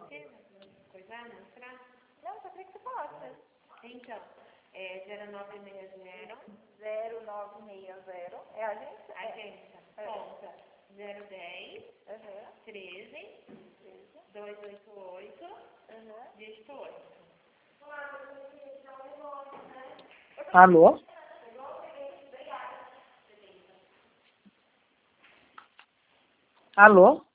aqui? Coisar, mostrar? Não, só queria que você falasse. Então, é 0960. 0960. É a agência? Agência. Conta 010 13 288 dígito 8. Alô? Alô?